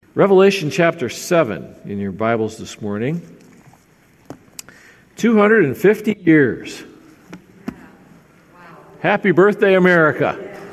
Revelation chapter 7 in your Bibles this morning. 250 years. Happy birthday, America.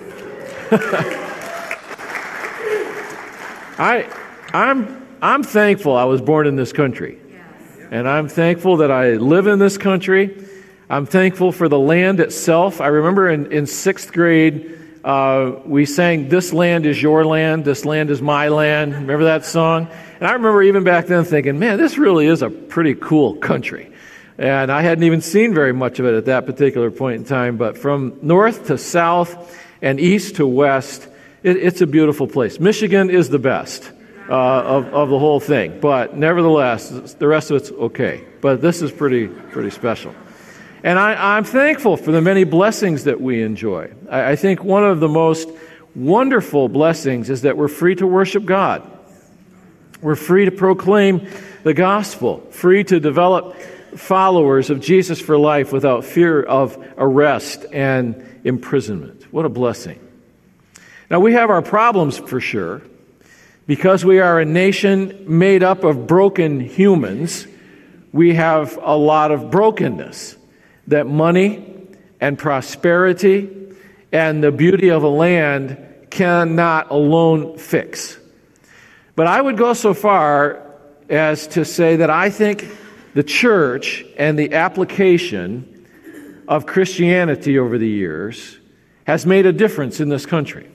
I'm thankful I was born in this country. And I'm thankful that I live in this country. I'm thankful for the land itself. I remember in sixth grade, we sang, "This land is your land, this land is my land." Remember that song? And I remember even back then thinking, man, this really is a pretty cool country. And I hadn't even seen very much of it at that particular point in time. But from north to south and east to west, it's a beautiful place. Michigan is the best of the whole thing. But nevertheless, the rest of it's okay. But this is pretty special. And I'm thankful for the many blessings that we enjoy. I think one of the most wonderful blessings is that we're free to worship God. We're free to proclaim the gospel, free to develop followers of Jesus for life without fear of arrest and imprisonment. What a blessing. Now, we have our problems for sure. Because we are a nation made up of broken humans, we have a lot of brokenness that money and prosperity and the beauty of a land cannot alone fix. But I would go so far as to say that I think the church and the application of Christianity over the years has made a difference in this country.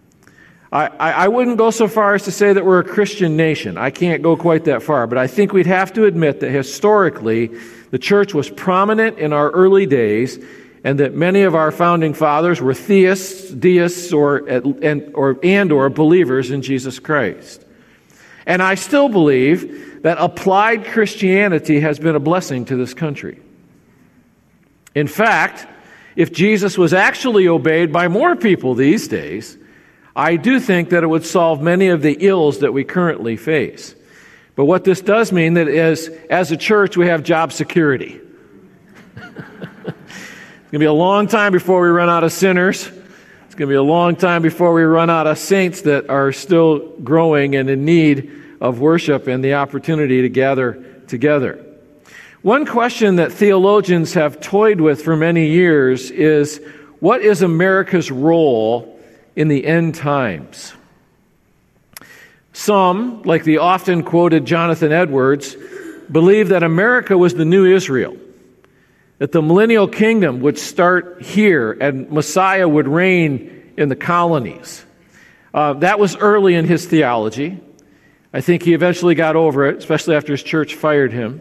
I wouldn't go so far as to say that we're a Christian nation. I can't go quite that far, but I think we'd have to admit that historically the church was prominent in our early days, and that many of our founding fathers were theists, deists, or believers in Jesus Christ. And I still believe that applied Christianity has been a blessing to this country. In fact, if Jesus was actually obeyed by more people these days, I do think that it would solve many of the ills that we currently face. But what this does mean that is, as a church, we have job security. It's going to be a long time before we run out of sinners. It's going to be a long time before we run out of saints that are still growing and in need of worship and the opportunity to gather together. One question that theologians have toyed with for many years is, what is America's role in the end times? Some, like the often quoted Jonathan Edwards, believe that America was the new Israel, that the millennial kingdom would start here and Messiah would reign in the colonies. That was early in his theology. I think he eventually got over it, especially after his church fired him.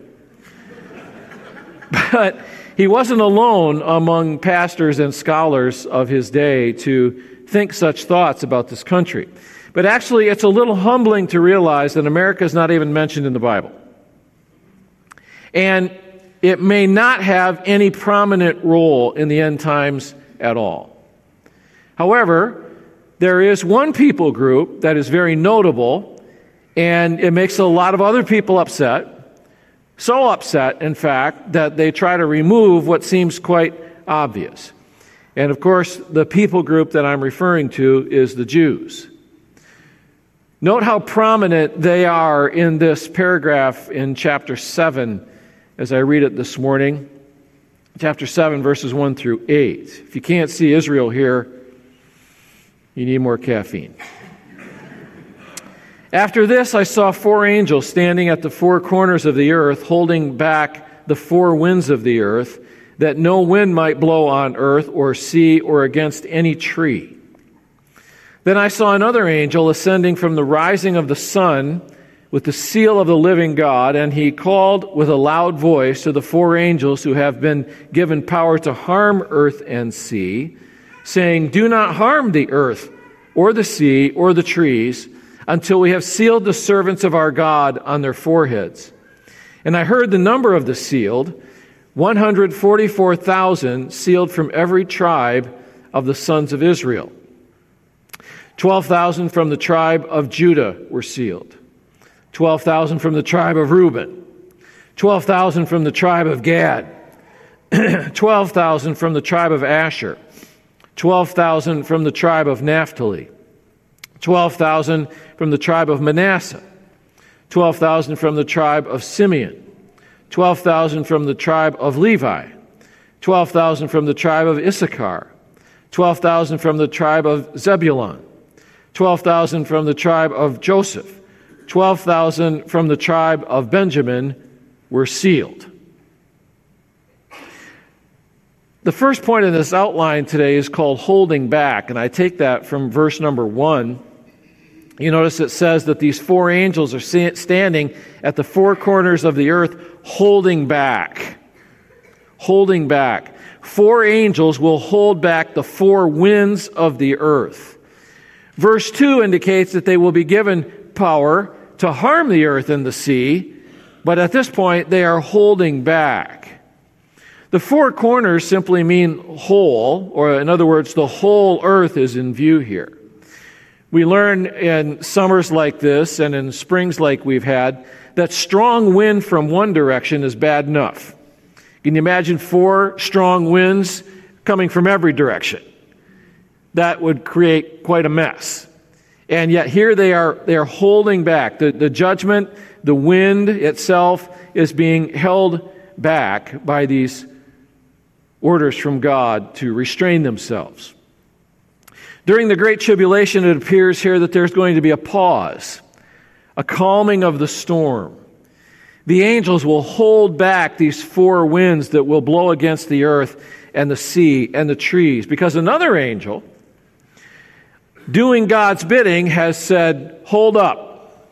But he wasn't alone among pastors and scholars of his day to think such thoughts about this country. But actually, it's a little humbling to realize that America is not even mentioned in the Bible. And it may not have any prominent role in the end times at all. However, there is one people group that is very notable, and it makes a lot of other people upset. So upset, in fact, that they try to remove what seems quite obvious. And of course, the people group that I'm referring to is the Jews. Note how prominent they are in this paragraph in chapter 7 as I read it this morning. Chapter 7, verses 1 through 8. If you can't see Israel here, you need more caffeine. After this, I saw 4 angels standing at the 4 corners of the earth, holding back the 4 winds of the earth, that no wind might blow on earth or sea or against any tree. Then I saw another angel ascending from the rising of the sun with the seal of the living God, and he called with a loud voice to the 4 angels who have been given power to harm earth and sea, saying, "Do not harm the earth or the sea or the trees until we have sealed the servants of our God on their foreheads." And I heard the number of the sealed, 144,000 sealed from every tribe of the sons of Israel. 12,000 from the tribe of Judah were sealed. 12,000 from the tribe of Reuben. 12,000 from the tribe of Gad. 12,000 from the tribe of Asher. 12,000 from the tribe of Naphtali. 12,000 from the tribe of Manasseh. 12,000 from the tribe of Simeon, 12,000 from the tribe of Levi, 12,000 from the tribe of Issachar, 12,000 from the tribe of Zebulun, 12,000 from the tribe of Joseph, 12,000 from the tribe of Benjamin were sealed. The first point in this outline today is called holding back, and I take that from verse number 1. You notice it says that these four angels are standing at the four corners of the earth holding back. Holding back. Four angels will hold back the four winds of the earth. Verse 2 indicates that they will be given power to harm the earth and the sea, but at this point they are holding back. The four corners simply mean whole, or in other words, the whole earth is in view here. We learn in summers like this and in springs like we've had that strong wind from one direction is bad enough. Can you imagine four strong winds coming from every direction? That would create quite a mess. And yet here they are holding back. The judgment, the wind itself is being held back by these orders from God to restrain themselves. During the Great Tribulation, it appears here that there's going to be a pause, a calming of the storm. The angels will hold back these four winds that will blow against the earth and the sea and the trees, because another angel, doing God's bidding, has said, hold up.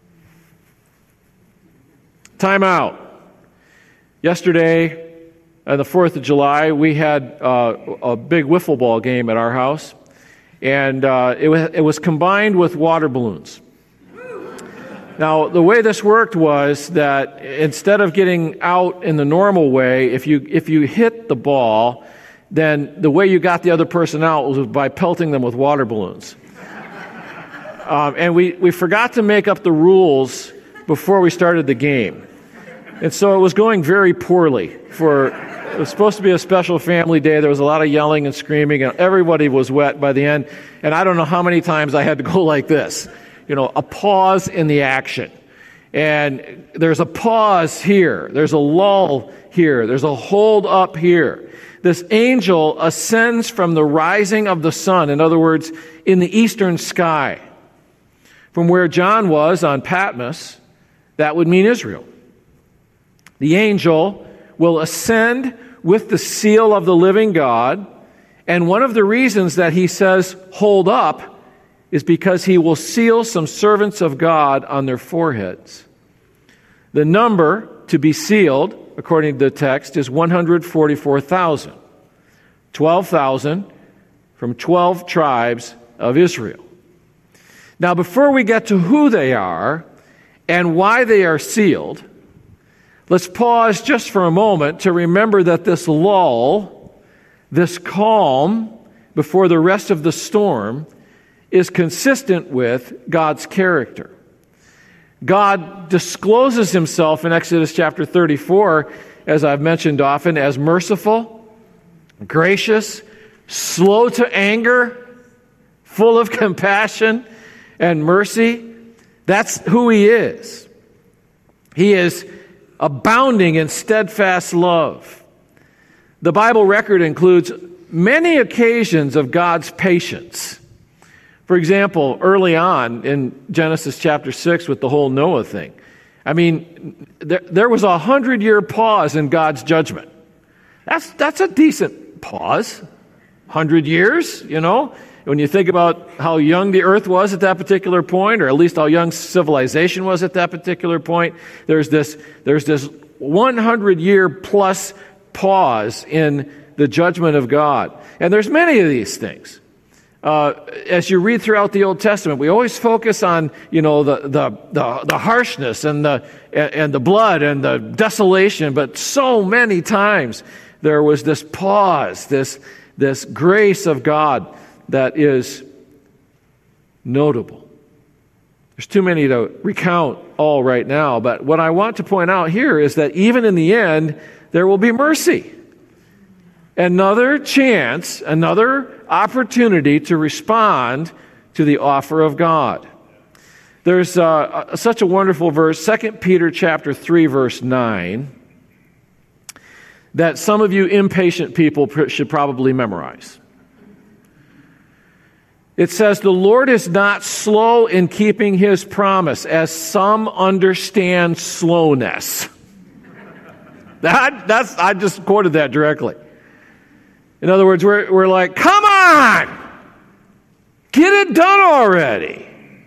Time out. Yesterday, on the 4th of July, we had a big wiffle ball game at our house, and it was combined with water balloons. Now, the way this worked was that instead of getting out in the normal way, if you hit the ball, then the way you got the other person out was by pelting them with water balloons. And we forgot to make up the rules before we started the game. And so it was going very poorly. It was supposed to be a special family day. There was a lot of yelling and screaming, and everybody was wet by the end. And I don't know how many times I had to go like this. A pause in the action. And there's a pause here. There's a lull here. There's a hold up here. This angel ascends from the rising of the sun, in other words, in the eastern sky. From where John was on Patmos, that would mean Israel. The angel will ascend with the seal of the living God, and one of the reasons that he says, hold up, is because he will seal some servants of God on their foreheads. The number to be sealed, according to the text, is 144,000. 12,000 from 12 tribes of Israel. Now, before we get to who they are and why they are sealed, let's pause just for a moment to remember that this lull, this calm before the rest of the storm, is consistent with God's character. God discloses himself in Exodus chapter 34, as I've mentioned often, as merciful, gracious, slow to anger, full of compassion and mercy. That's who he is. He is abounding in steadfast love. The Bible record includes many occasions of God's patience. For example, early on in Genesis chapter 6 with the whole Noah thing, there was 100-year pause in God's judgment. That's a decent pause. 100 years, when you think about how young the earth was at that particular point, or at least how young civilization was at that particular point, there's this 100-year plus pause in the judgment of God. And there's many of these things. As you read throughout the Old Testament, we always focus on, the harshness and the blood and the desolation, but so many times there was this pause, this grace of God that is notable. There's too many to recount all right now, but what I want to point out here is that even in the end, there will be mercy. Another chance, another opportunity to respond to the offer of God. There's such a wonderful verse, 2 Peter chapter 3, verse 9, that some of you impatient people should probably memorize. It says, "The Lord is not slow in keeping his promise, as some understand slowness." I just quoted that directly. In other words, we're like, come on! Get it done already.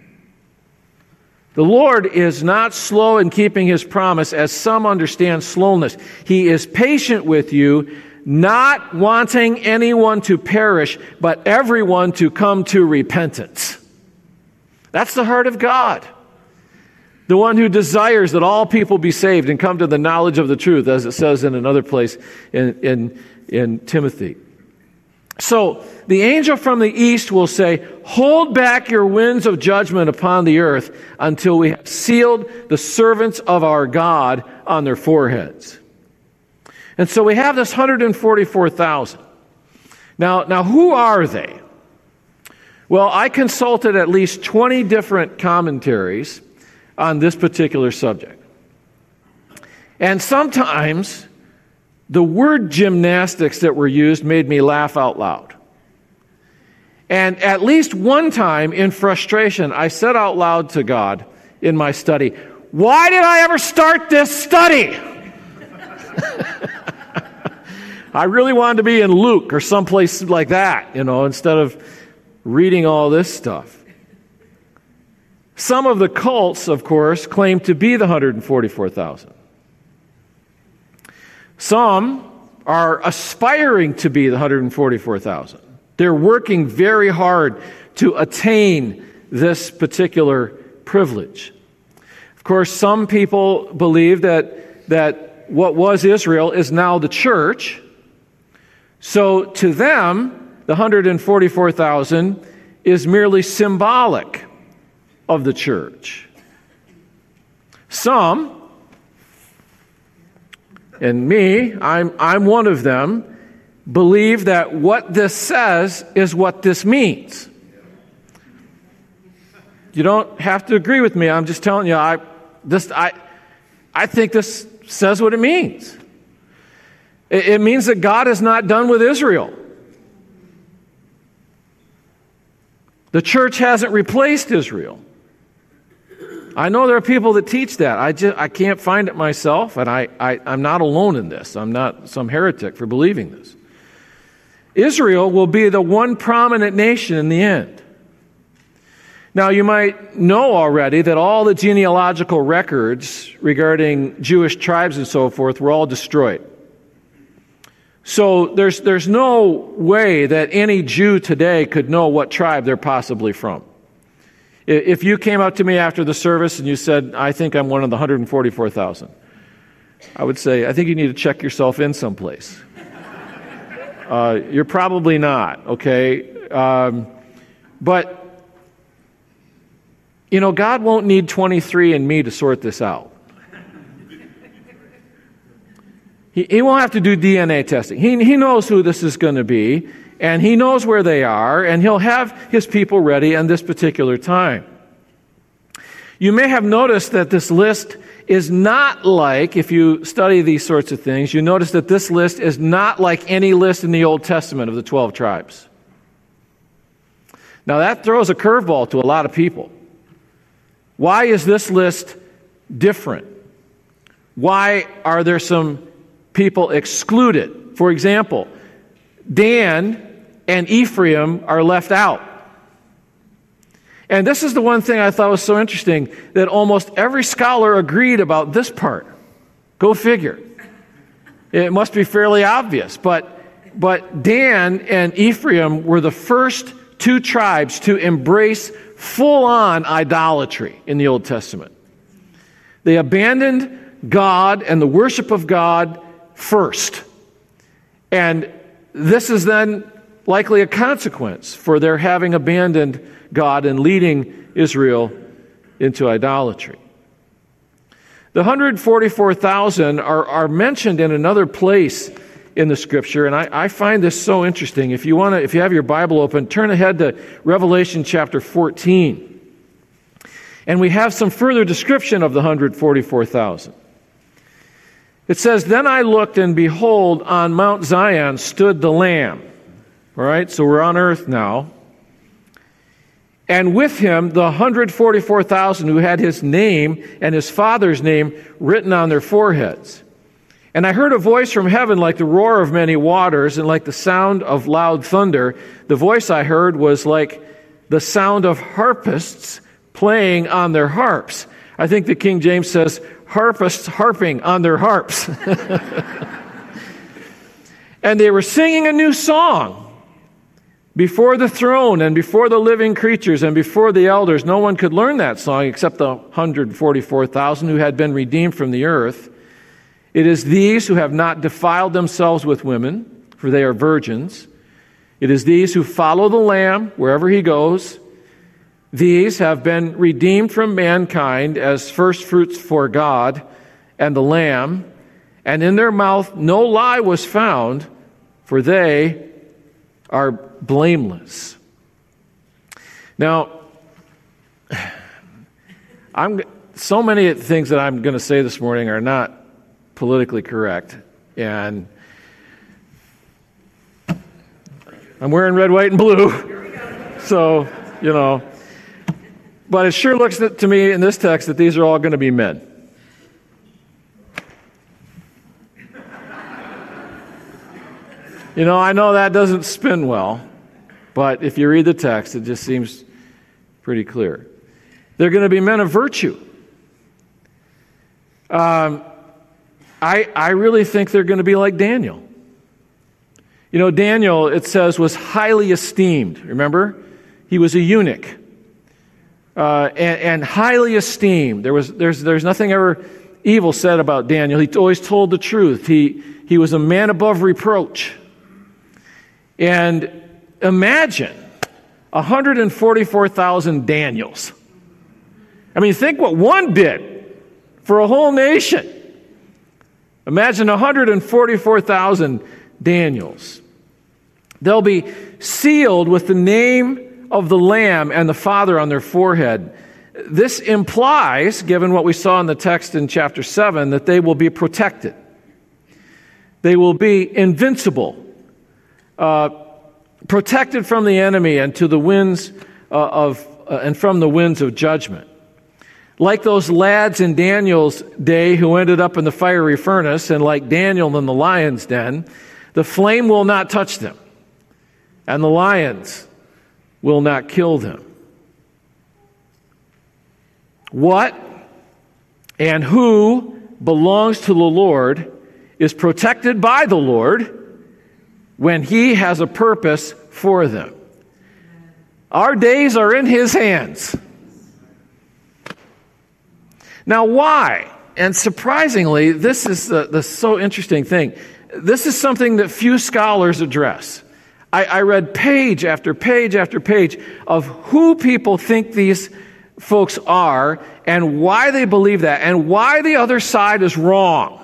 The Lord is not slow in keeping his promise, as some understand slowness. He is patient with you, not wanting anyone to perish, but everyone to come to repentance. That's the heart of God. The one who desires that all people be saved and come to the knowledge of the truth, as it says in another place in Timothy. So the angel from the east will say, "Hold back your winds of judgment upon the earth until we have sealed the servants of our God on their foreheads." And so we have this 144,000. Now who are they? Well, I consulted at least 20 different commentaries on this particular subject. And sometimes the word gymnastics that were used made me laugh out loud. And at least one time in frustration, I said out loud to God in my study, "Why did I ever start this study?" I really wanted to be in Luke or someplace like that, instead of reading all this stuff. Some of the cults, of course, claim to be the 144,000. Some are aspiring to be the 144,000. They're working very hard to attain this particular privilege. Of course, some people believe that what was Israel is now the church. So to them, the 144,000 is merely symbolic of the church. Some, and me, I'm one of them, believe that what this says is what this means. You don't have to agree with me. I'm just telling you, I think this says what it means. It means that God is not done with Israel. The church hasn't replaced Israel. I know there are people that teach that. I can't find it myself, and I'm not alone in this. I'm not some heretic for believing this. Israel will be the one prominent nation in the end. Now, you might know already that all the genealogical records regarding Jewish tribes and so forth were all destroyed. So there's no way that any Jew today could know what tribe they're possibly from. If you came up to me after the service and you said, "I think I'm one of the 144,000," I would say, "I think you need to check yourself in someplace." You're probably not, okay? But, God won't need 23andMe to sort this out. He won't have to do DNA testing. He knows who this is going to be, and he knows where they are, and he'll have his people ready in this particular time. You may have noticed that this list is not like, if you study these sorts of things, you notice that this list is not like any list in the Old Testament of the 12 tribes. Now that throws a curveball to a lot of people. Why is this list different? Why are there some people excluded? For example, Dan and Ephraim are left out. And this is the one thing I thought was so interesting, that almost every scholar agreed about this part. Go figure. It must be fairly obvious. But Dan and Ephraim were the first two tribes to embrace full-on idolatry in the Old Testament. They abandoned God and the worship of God first. And this is then likely a consequence for their having abandoned God and leading Israel into idolatry. The 144,000 are mentioned in another place in the Scripture, and I find this so interesting. If you have your Bible open, turn ahead to Revelation chapter 14. And we have some further description of the 144,000. It says, "Then I looked, and behold, on Mount Zion stood the Lamb." All right, so we're on earth now. "And with him the 144,000 who had his name and his Father's name written on their foreheads. And I heard a voice from heaven like the roar of many waters and like the sound of loud thunder. The voice I heard was like the sound of harpists playing on their harps." I think the King James says, harpists harping on their harps. "And they were singing a new song before the throne and before the living creatures and before the elders." No one could learn that song except the 144,000 who had been redeemed from the earth. "It is these who have not defiled themselves with women, for they are virgins. It is these who follow the Lamb wherever he goes. These have been redeemed from mankind as firstfruits for God and the Lamb. And in their mouth no lie was found, for they are blameless." Now, so many things that I'm going to say this morning are not politically correct. And I'm wearing red, white, and blue. So, but it sure looks to me in this text that these are all going to be men. I know that doesn't spin well, but if you read the text, it just seems pretty clear. They're going to be men of virtue. I really think they're going to be like Daniel. Daniel, it says, was highly esteemed. Remember? He was a eunuch. And highly esteemed. There's nothing ever evil said about Daniel. He always told the truth. He was a man above reproach. And imagine 144,000 Daniels. I mean, think what one did for a whole nation. Imagine 144,000 Daniels. They'll be sealed with the name of the Lamb and the Father on their forehead. This implies, given what we saw in the text in chapter 7, that they will be protected. They will be invincible, protected from the enemy and to the winds and from the winds of judgment. Like those lads in Daniel's day who ended up in the fiery furnace, and like Daniel in the lion's den, the flame will not touch them, and the lions will not kill them. What and who belongs to the Lord is protected by the Lord when he has a purpose for them. Our days are in his hands. Now, why? And surprisingly, this is the so interesting thing. This is something that few scholars address. I read page after page after page of who people think these folks are and why they believe that and why the other side is wrong.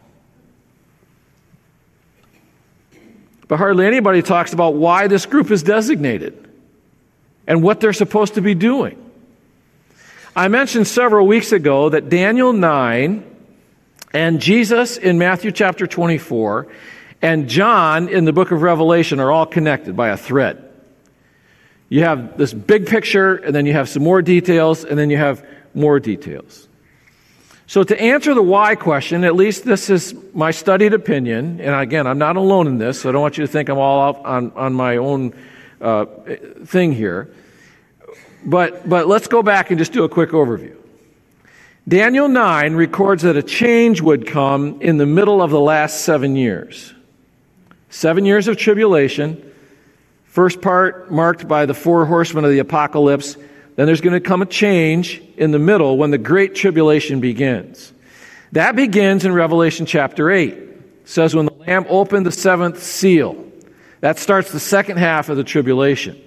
But hardly anybody talks about why this group is designated and what they're supposed to be doing. I mentioned several weeks ago that Daniel 9 and Jesus in Matthew chapter 24 and John in the book of Revelation are all connected by a thread. You have this big picture, and then you have some more details, and then you have more details. So to answer the why question, at least this is my studied opinion, and again, I'm not alone in this, so I don't want you to think I'm all out on my own thing here. But let's go back and just do a quick overview. Daniel 9 records that a change would come in the middle of the last 7 years. 7 years of tribulation. First part marked by the 4 horsemen of the apocalypse. Then there's going to come a change in the middle when the great tribulation begins. That begins in Revelation chapter 8. It says when the Lamb opened the 7th seal. That starts the second half of the tribulation.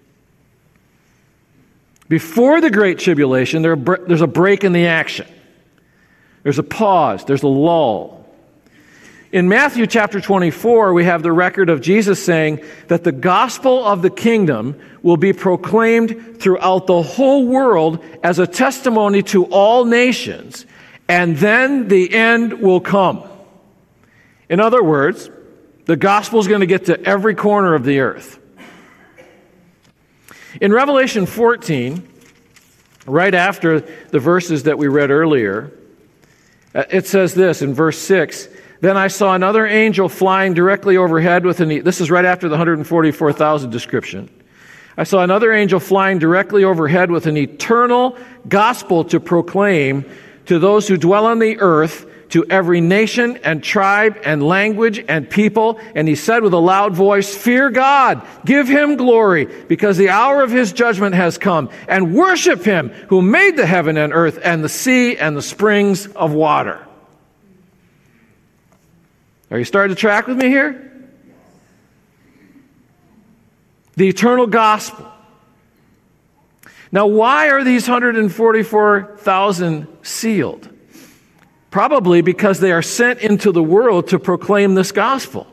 Before the Great Tribulation, there's a break in the action. There's a pause. There's a lull. In Matthew chapter 24, we have the record of Jesus saying that the gospel of the kingdom will be proclaimed throughout the whole world as a testimony to all nations, and then the end will come. In other words, the gospel is going to get to every corner of the earth. In Revelation 14, right after the verses that we read earlier, it says this in verse 6, "Then I saw another angel flying directly overhead with this is right after the 144,000 description. I saw another angel flying directly overhead with an eternal gospel to proclaim to those who dwell on the earth, to every nation and tribe and language and people. And he said with a loud voice, 'Fear God, give him glory, because the hour of his judgment has come, and worship him who made the heaven and earth and the sea and the springs of water.'" Are you starting to track with me here? The eternal gospel. Now, why are these 144,000 sealed? Probably because they are sent into the world to proclaim this gospel.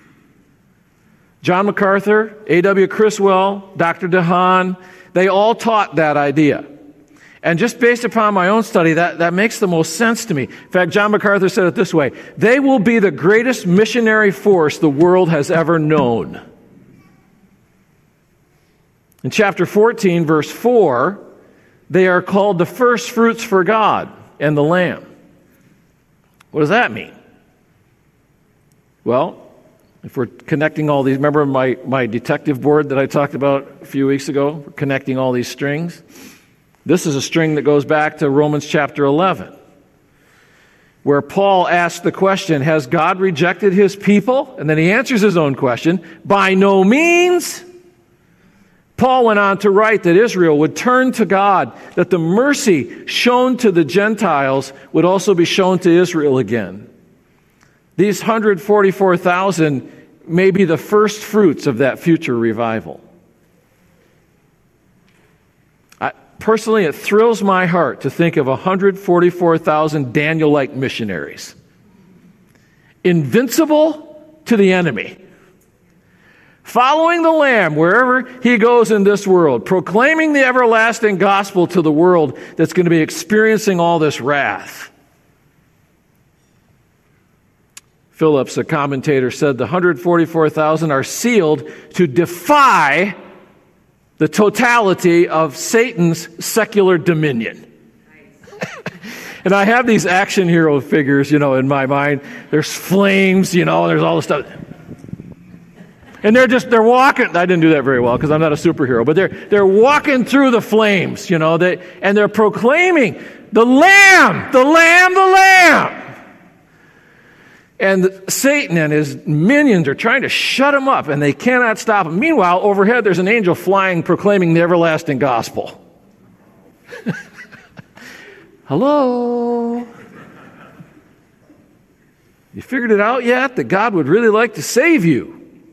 John MacArthur, A.W. Criswell, Dr. DeHaan, they all taught that idea. And just based upon my own study, that makes the most sense to me. In fact, John MacArthur said it this way: "They will be the greatest missionary force the world has ever known." In chapter 14, verse 4, they are called the first fruits for God and the Lamb. What does that mean? Well, if we're connecting all these, remember my detective board that I talked about a few weeks ago? We're connecting all these strings. This is a string that goes back to Romans chapter 11, where Paul asks the question, has God rejected his people? And then he answers his own question, by no means. Paul went on to write that Israel would turn to God, that the mercy shown to the Gentiles would also be shown to Israel again. These 144,000 may be the first fruits of that future revival. Personally, it thrills my heart to think of 144,000 Daniel-like missionaries. Invincible to the enemy. Following the Lamb wherever he goes in this world, proclaiming the everlasting gospel to the world that's going to be experiencing all this wrath. Phillips, a commentator, said the 144,000 are sealed to defy the totality of Satan's secular dominion. And I have these action hero figures, in my mind. There's flames, there's all this stuff. And they're walking. I didn't do that very well because I'm not a superhero, but they're walking through the flames, and they're proclaiming the Lamb, the Lamb, the Lamb. And Satan and his minions are trying to shut him up, and they cannot stop him. Meanwhile, overhead, there's an angel flying, proclaiming the everlasting gospel. Hello? You figured it out yet? That God would really like to save you.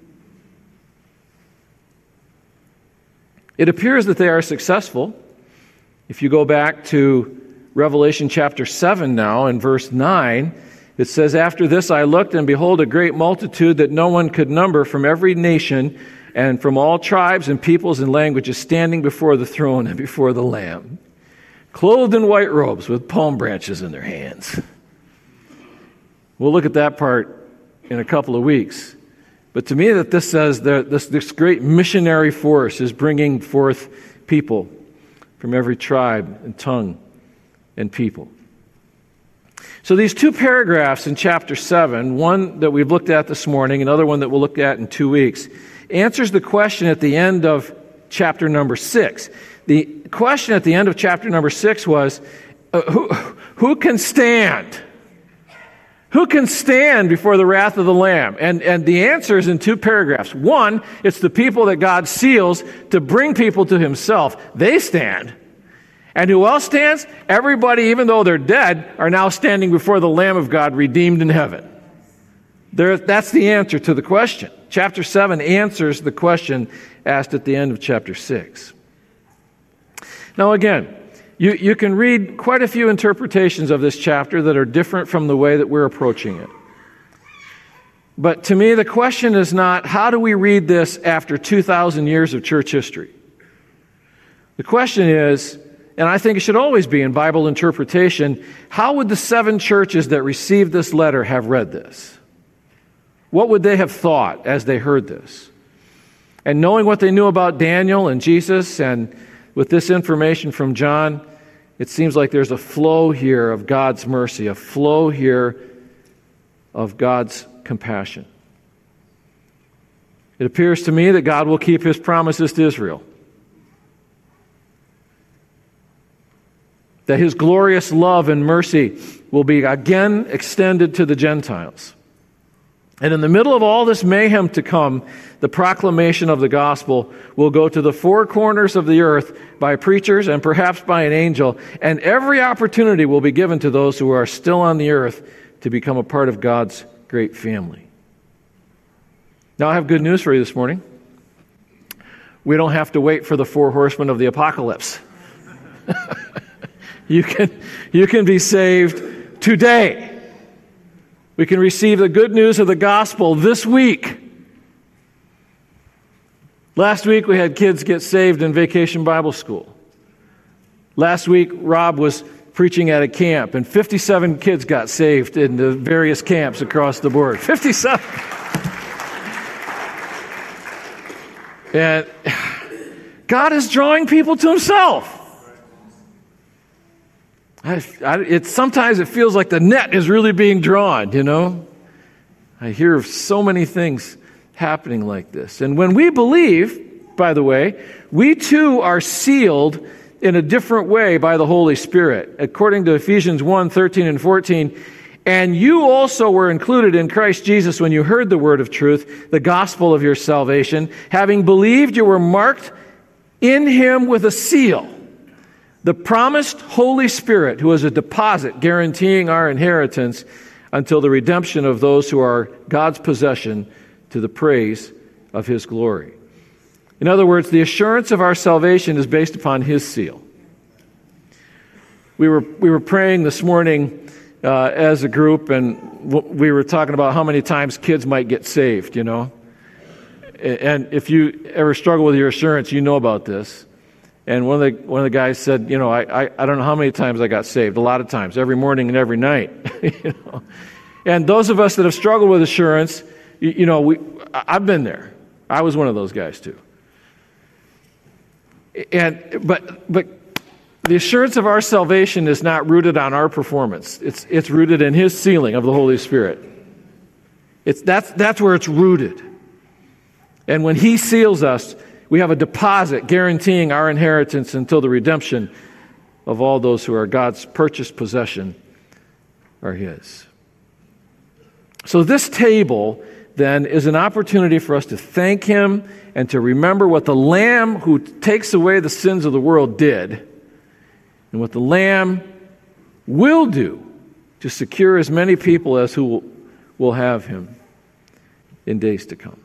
It appears that they are successful. If you go back to Revelation chapter 7 now, in verse 9, it says, "After this I looked, and behold, a great multitude that no one could number from every nation and from all tribes and peoples and languages standing before the throne and before the Lamb, clothed in white robes with palm branches in their hands." We'll look at that part in a couple of weeks. But to me, that this says that this great missionary force is bringing forth people from every tribe and tongue and people. So these two paragraphs in chapter 7, one that we've looked at this morning, another one that we'll look at in 2 weeks, answers the question at the end of chapter number 6. The question at the end of chapter number 6 was, who can stand? Who can stand before the wrath of the Lamb? And the answer is in 2 paragraphs. One, it's the people that God seals to bring people to himself. They stand. And who else stands? Everybody, even though they're dead, are now standing before the Lamb of God, redeemed in heaven. That's the answer to the question. Chapter 7 answers the question asked at the end of chapter 6. Now again, you can read quite a few interpretations of this chapter that are different from the way that we're approaching it. But to me, the question is not, how do we read this after 2,000 years of church history? The question is, and I think it should always be in Bible interpretation, how would the 7 churches that received this letter have read this? What would they have thought as they heard this? And knowing what they knew about Daniel and Jesus, and with this information from John, it seems like there's a flow here of God's mercy, a flow here of God's compassion. It appears to me that God will keep his promises to Israel. That his glorious love and mercy will be again extended to the Gentiles. And in the middle of all this mayhem to come, the proclamation of the gospel will go to the 4 corners of the earth by preachers and perhaps by an angel, and every opportunity will be given to those who are still on the earth to become a part of God's great family. Now, I have good news for you this morning. We don't have to wait for the 4 horsemen of the apocalypse. You can be saved today. We can receive the good news of the gospel this week. Last week we had kids get saved in Vacation Bible School. Last week Rob was preaching at a camp, and 57 kids got saved in the various camps across the board. 57! And God is drawing people to himself. Sometimes it feels like the net is really being drawn, you know. I hear of so many things happening like this. And when we believe, by the way, we too are sealed in a different way by the Holy Spirit. According to Ephesians 1:13 and 14, and you also were included in Christ Jesus when you heard the word of truth, the gospel of your salvation. Having believed, you were marked in him with a seal, the promised Holy Spirit, who is a deposit guaranteeing our inheritance until the redemption of those who are God's possession to the praise of his glory. In other words, the assurance of our salvation is based upon his seal. We were praying this morning as a group, and we were talking about how many times kids might get saved, you know. And if you ever struggle with your assurance, you know about this. And one of the guys said, you know, I don't know how many times I got saved. A lot of times, every morning and every night. You know? And those of us that have struggled with assurance, I've been there. I was one of those guys too. But the assurance of our salvation is not rooted on our performance. It's rooted in his sealing of the Holy Spirit. That's where it's rooted. And when he seals us, we have a deposit guaranteeing our inheritance until the redemption of all those who are God's purchased possession are his. So this table, then, is an opportunity for us to thank him and to remember what the Lamb who takes away the sins of the world did, and what the Lamb will do to secure as many people as who will have him in days to come.